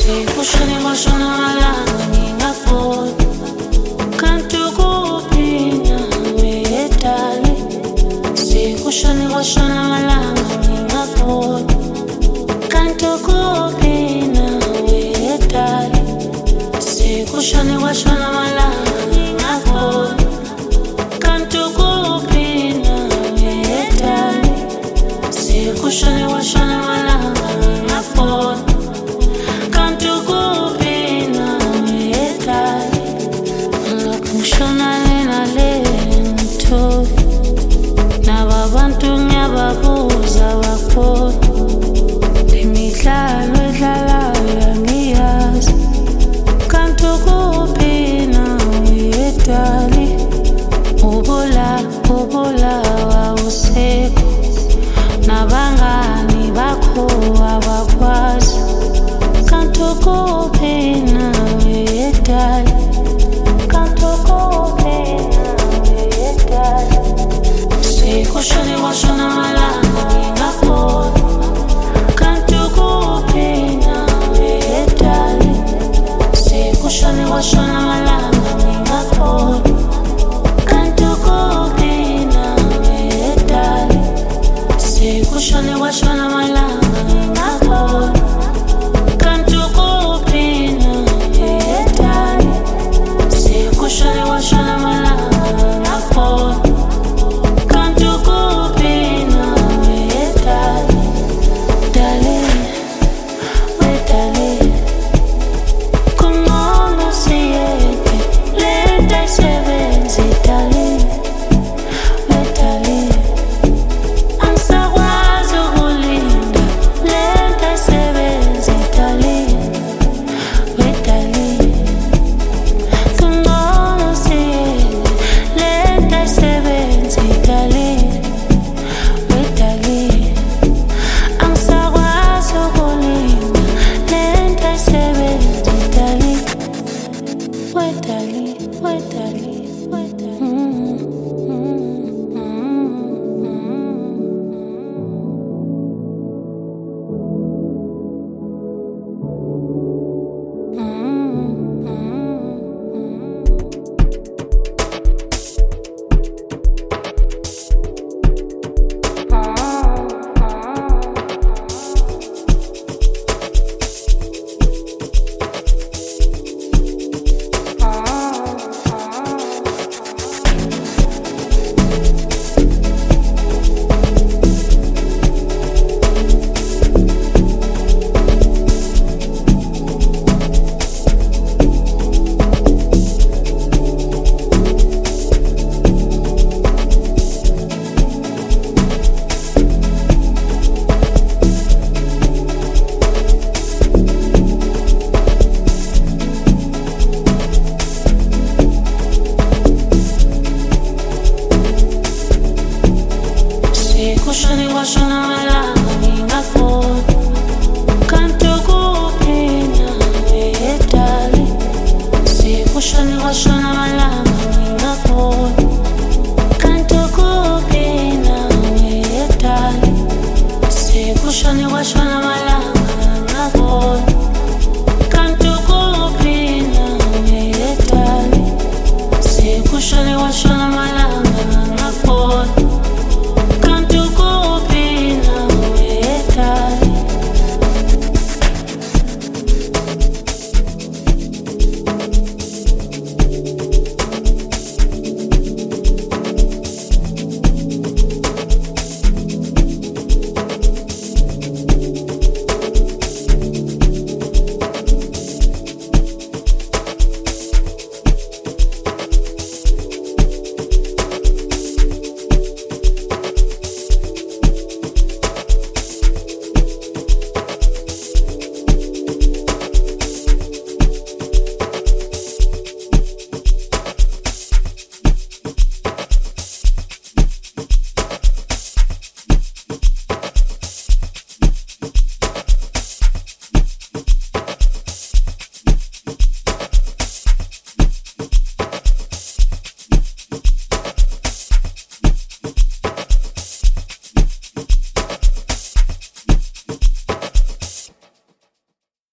Sikushoni washona malanga ngingafoni kanti kuphi nawe edali. Sikushoni washona malanga ngingafoni kanti kuphi nawe edali. Sikushoni washona malanga ngingafoni kanti kuphi nawe edali. Sikushoni washona malanga ngingafoni kanti kuphi nawe edali. Ngishona lena lento nababantu ngiyababuza bakhona imidlalo edlalayo angiyazi kanti kuphi nawe edali. Ubulawa usekho nabangani bakho abakwazi kanti kuphi nawe edali. Kanti kuphi nawe edali. Sikushoni washona malanga ngingafoni kanti kuphi nawe edali. Sikushoni washona malanga ngingafoni kanti kuphi nawe edali. Sikushoni washona malanga ngingafoni kanti kuphi nawe edali. Sikushoni washona malanga ngingafoni kanti kuphi nawe edali. Darling, we darling, kungcono siyeke lento ayisebenzi darling, we darling. Angisakwazi ukulinda lento ayisebenzi darling, we darling. Kungcono siyeke lento ayisebenzi darling, we darling. Angisakwazi ukulinda lento ayisebenzi darling, we darling, we darling, we darling. Sikushoni washona